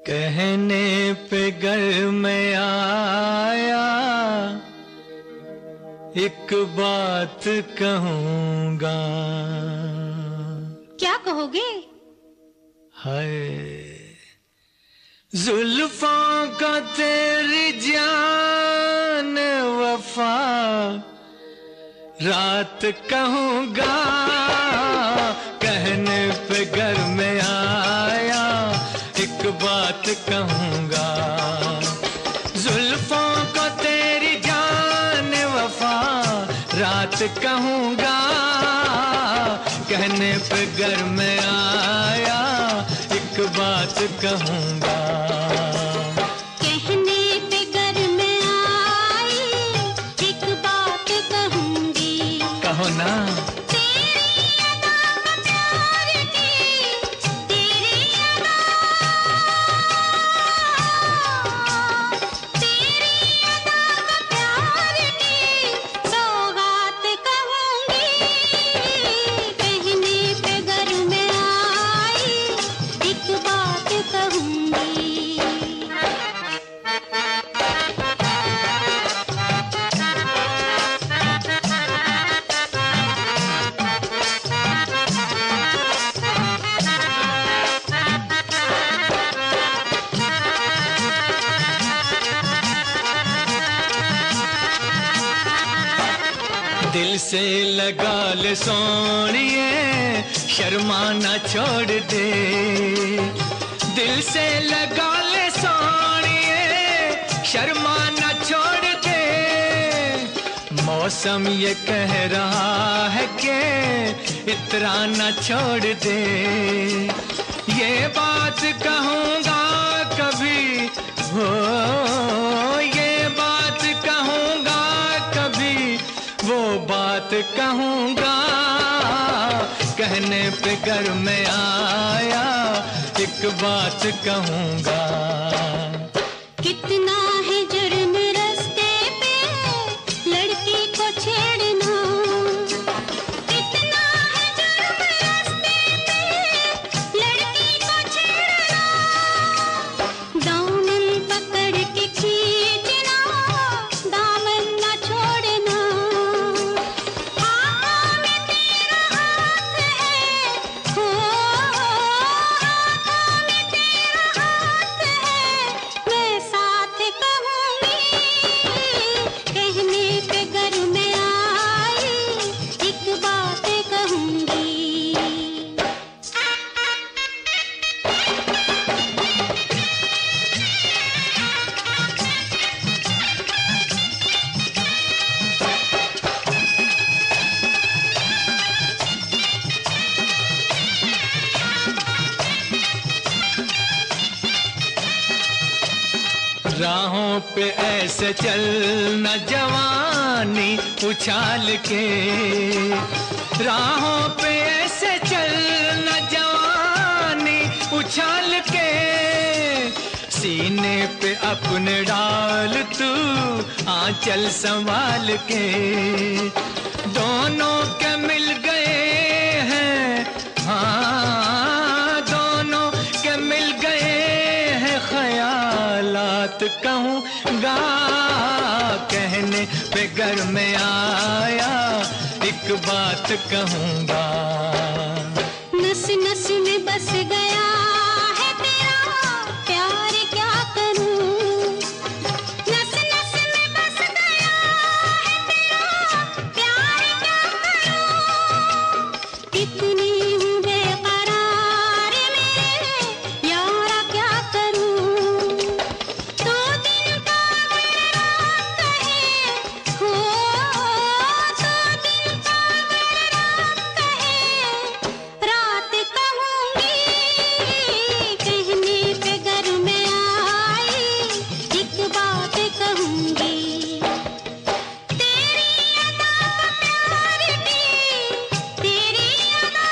कहने पे घर में आया, एक बात कहूंगा। क्या कहोगे? हाय जुल्फों को तेरी जान वफा रात कहूंगा। कहने पे घर में आया, एक बात कहूंगा। जुल्फों को तेरी जान वफा रात कहूंगा। कहने पे घर में आया, एक बात कहूंगा। कहने पे घर में आई, एक बात कहूंगी। कहो ना। दिल से लगा ले सोनिए, शर्माना छोड़ दे। दिल से लगा ले सोनिए, शर्माना छोड़ दे। मौसम ये कह रहा है कि इतराना छोड़ दे। ये बात कहूँगा कभी, हो ये बात कहूँगा कभी, वो बात कहूँगा। कहने पे घर में आया, एक बात कहूँगा। कितना है जुर्म रास्ते पे लड़की को छेड़ना। कितना है जुर्म रास्ते पे लड़की को छेड़ना। दामन पकड़ के खींचना, दामन न छोड़ना। हाथों में तेरा हाथ है, हो हाथों में तेरा हाथ है, मैं साथ कहूँगी। कहने पे घर में आई, एक बात कहूँगी। राहों पे ऐसे चलना जवानी उछाल के। राहों पे ऐसे चलना जवानी उछाल के। सीने पे अपने डाल तू आंचल संभाल के। दोनों के मिल गए हैं, हाँ दोनों के मिल गए हैं ख्यालात कहूँगा। कहने पे घर में आया, एक बात कहूँगा। नस नस में बस गया है तेरा प्यार, क्या करूं। नस नस में बस गया है तेरा प्यार, क्या करूं। इतनी हूँ बेकरार मेरे यारा, क्या करूं। तो दिन का अगर रात कहे, हो तो दिन का अगर रात कहे, रात कहूँगी। कहने पे घर में आई, एक बात कहूँगी। तेरी अदा का प्यार की, तेरी अदा,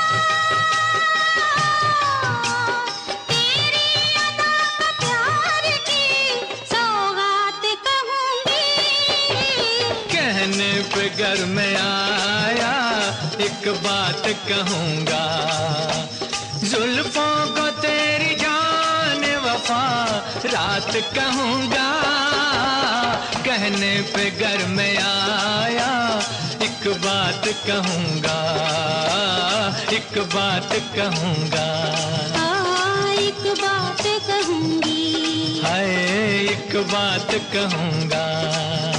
तेरी अदा का प्यार की सौगात कहूँगी। कहने पे घर में आया, एक बात कहूँगा। जुल्फों को तेरी जान वफा बात कहूँगा, कहने पे घर में आया। एक बात कहूँगा, एक बात कहूँगा, एक बात कहूँगी, हाय एक बात कहूँगा।